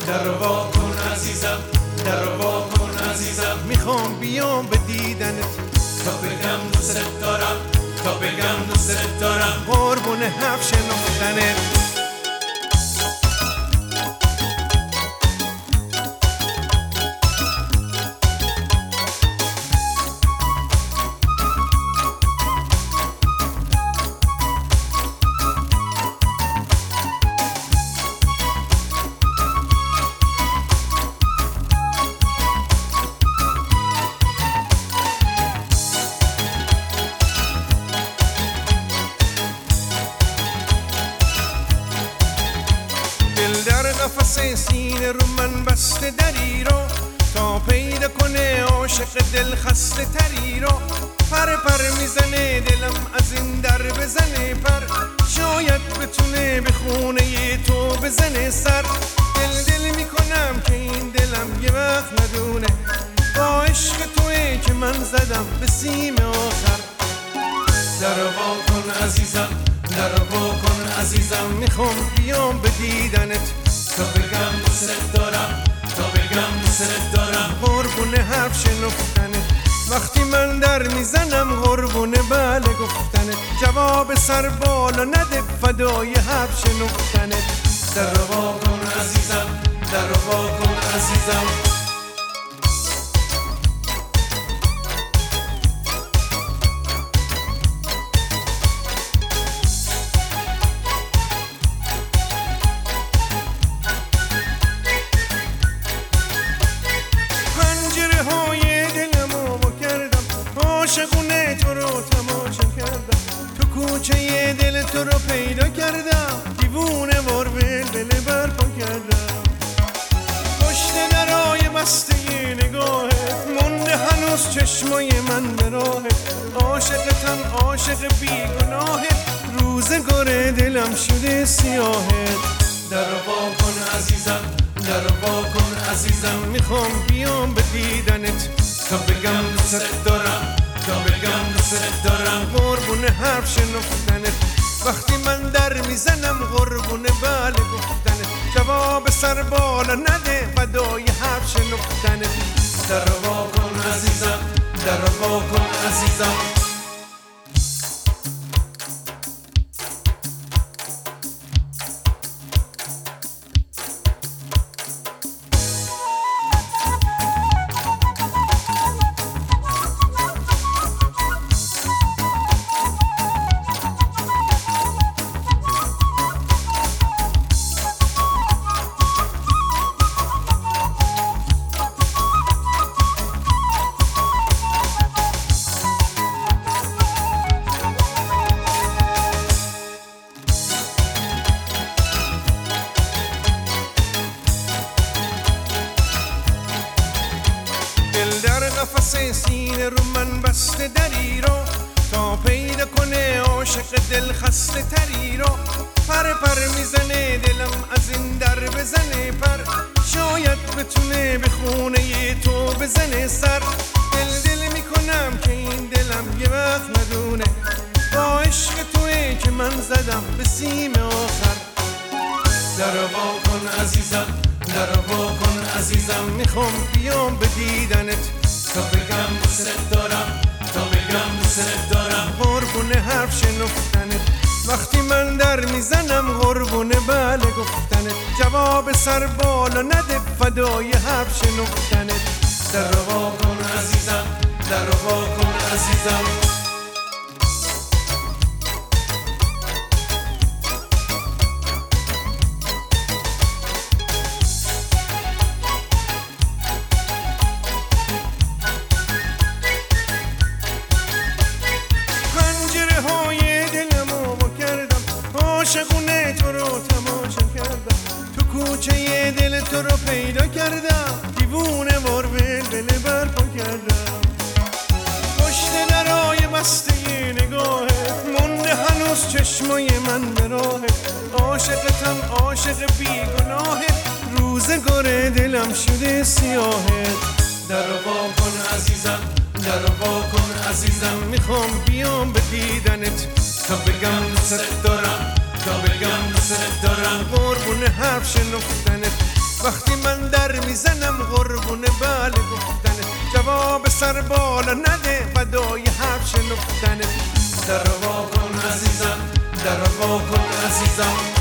در وا کن عزیزم، در وا کن عزیزم. میخوام بیام به دیدنت تا بگم دوست دارم، تا بگم دوست دارم. قربون حرف شنفتنت. در قفس سینه رو من بسته دری رو تا پیدا کنه عاشق دل خسته تری رو. پر پر میزنه دلم از این در بزنه پر، شاید بتونه به خونه تو بزنه سر. دل دل میکنم که این دلم یه وقت ندونه با عشق توئه که من زدم به سیم آخر. در وا کن عزیزم، در وا کن عزیزم. میخوام بیام به دیدنت تا بگم دوست دارم، تا بگم دوست دارم. قربون حرف شنفتنت. وقتی من در میزنم قربون بله گفتنت، جواب سر بالا نده فدای حرف شنفتنت. در وا کن عزیزم، در وا کن عزیزم. عاشقونه تو رو تماشا کردم، تو کوچه دل تو رو پیدا کردم، دیوونه وار ول برپا کردم. پشت درای بسته نگاهت مونده هنوز چشمای من به راهت. عاشقتم عاشق بیگناهت، روزگار دلم شده سیاهت. در وا کن عزیزم، در وا کن عزیزم. میخوام بیام به دیدنت تا بگم دوست دارم، تا بگم دوست دارم. قربون حرف شنفتنت. وقتی من در میزنم قربون بله گفتنت، جواب سر بالا نده فدای حرف شنفتنت. در وا کن عزیزم، در وا کن عزیزم. در قفس سینه رو من بسته دری رو تا پیدا کنه عاشق دل خسته تری رو. پر پر میزنه دلم از این در بزنه پر، شاید بتونه به خونه تو بزنه سر. دل دل میکنم که این دلم یه وقت ندونه با عشق توئه که من زدم به سیم آخر. در وا کن عزیزم، در وا کن عزیزم. میخوام بیام به دیدنت تا بگم دوست دارم، تا بگم دوست دارم. قربون حرف شنفتنت. وقتی من در میزنم قربون بله گفتنت، جواب سر بالا نده فدای حرف شنفتنت. در وا کن عزیزم، در وا کن عزیزم. عاشقونه تو رو تماشا کردم، تو کوچه دل تو رو پیدا کردم، دیوونه وار ول برپا کردم. پشت درای بسته نگاهت مونده هنوز چشمای من به راهت. عاشقتم عاشق بیگناهت، روزگار دلم شده سیاهت. در وا کن عزیزم، در وا کن عزیزم. میخوام بیام به دیدنت تا بگم دوست دارم، تا بگم دوست دارم. قربون حرف شنفتنت. وقتی من در میزنم قربون بله گفتنه، جواب سر بالا نده فدای حرف شنفتنه. در وا کن عزیزم، در وا کن عزیزم،